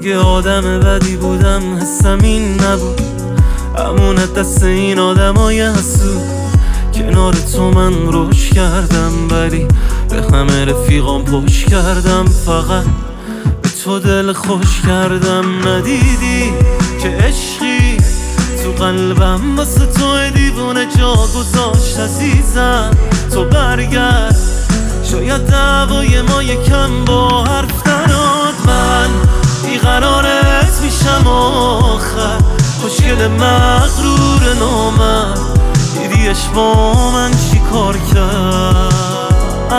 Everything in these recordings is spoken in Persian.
اگه آدم بدی بودم حسم این نبود، امونت دست این آدمای حسود. کنار تو من روش کردم ولی به همه رفیقام پشت کردم، فقط به تو دل خوش کردم. ندیدی که عشقی تو قلبم واسه تو دیوونه جا گذاشت عزیزم. تو برگرد شاید دعوای ما یکم با حرف نراد. من بیقرارت میشم آخر، خوشگل مغرور نامرد. دیدیش با من چی کار کرد؟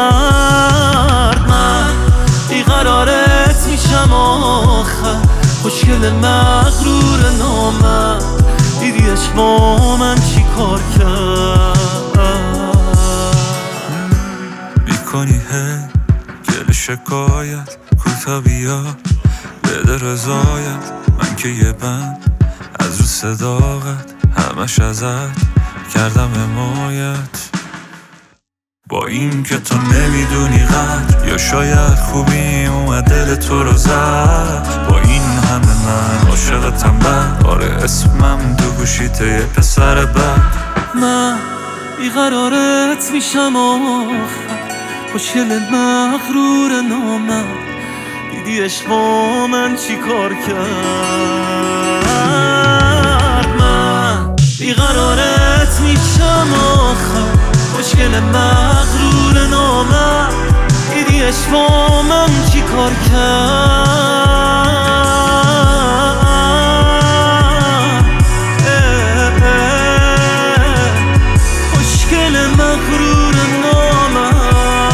من بیقرارت میشم آخر، خوشگل مغرور نامرد. دیدیش با من چی کار کرد؟ میکنی گل شکایت، کوتا بیا بده رضایت. من که یه بند از رو صداقت، همش ازت کردم حمایت. با این که تو نمیدونی قدر، یا شاید خوبی اومد دل تو رو زد. با این همه من عاشقتم بد، آره اسمم تو گوشیت یه پسر بد. من بیقرارت میشم آخر، خوشگل مغرور نامرد. دیدیش با من چی کار کرد؟ من بیقرارت میشم آخر، خوشگل مغرور نامرد. دیدیش با من چی کار کرد؟ خوشگل مغرور نامرد.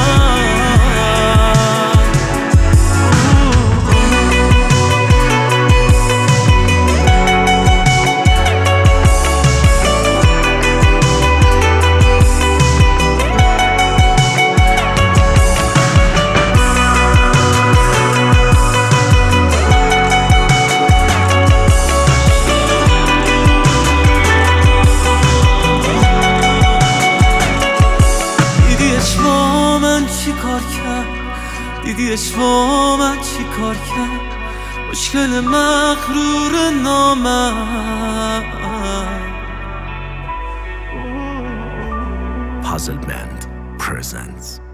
دیدیش با من چی کار کرد؟ مشکل مغرور نامرد. Puzzle Band presents